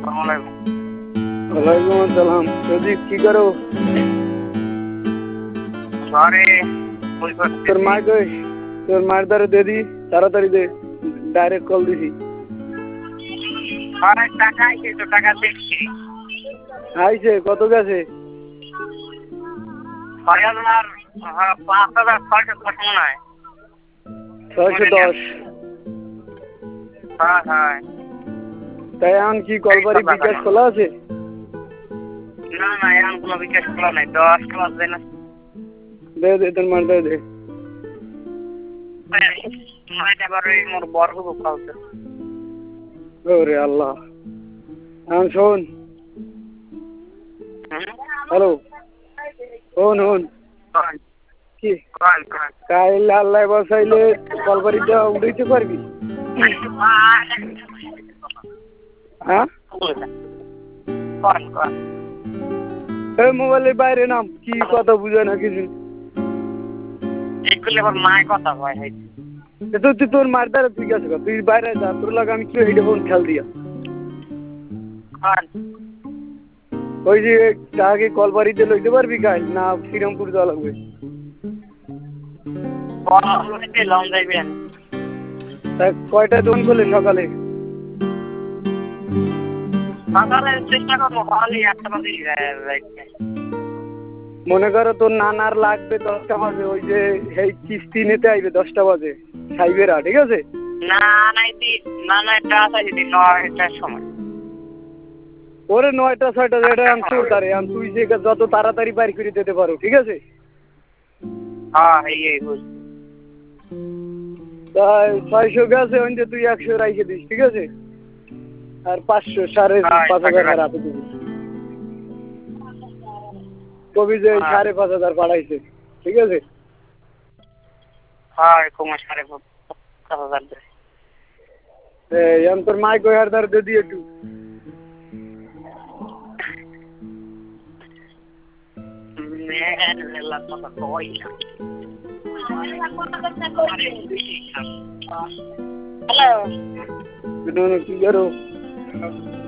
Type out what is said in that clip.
वालेकुम अस्सलाम। प्रदीप की करो? তোর মা কই? তোর মার দ্বারা দে দি, তাড়াতাড়ি দে, ডাইরেক্ট কল দিছি। টাকা আইছে তো, টাকা দেখছি। আইছে কত গেছে? 610। হ্যাঁ। তাই এখন কি কলবাড়ি বিকাশ খোলা আছে? না এখন কোনো বিকাশ খোলা নাই, 10 ক্লাস দেয় না। দে তোর মার দে। মোর বড় হবো কালকে। ওরে আল্লাহ। এখন শোন, হ্যালো, শোন কি কাইল আল্লাহ বসাইলে কলবাড়িটা উঠাইতে পারবি? হ্যাঁ, এই মোবাইলের বাইরে নাম, কি কথা বুঝে না কিছু। মায়ের কথা কয় তুই তোর মার দ্বারা তুই গেছে, তুই বাইরে যা, তোর লাগে আমি কি এইটা ফোন খেয়াল দিয়া ওই যে তাকে কলবাড়িতে লইতে পারবি কাল না শ্রীরামপুর যাওয়া লাগবে? কয়টা দোকান খোলে সকালে? চেষ্টা করবো মনে করো তোর নানার লাগবে 10টা বাজে, ওই যে এই কিস্তি নিতে আইবে 10টা বাজে সাইবেরা, ঠিক আছে? ওরে 9টা 6টা যেটা তোর তারে তুই যে যত তাড়াতাড়ি বাইর করে দিতে পারো, ঠিক আছে? তাই 600 গেছে, ওইটা তুই 100 রাইখে দিস, ঠিক আছে? আর 500 5,500 হাতে দিবি, কবি যে 5,500 পাঠাইছে, ঠিক আছে? তোর মাইক ওই হার দ্বারা দিয়ে একটু হ্যালো কি করো?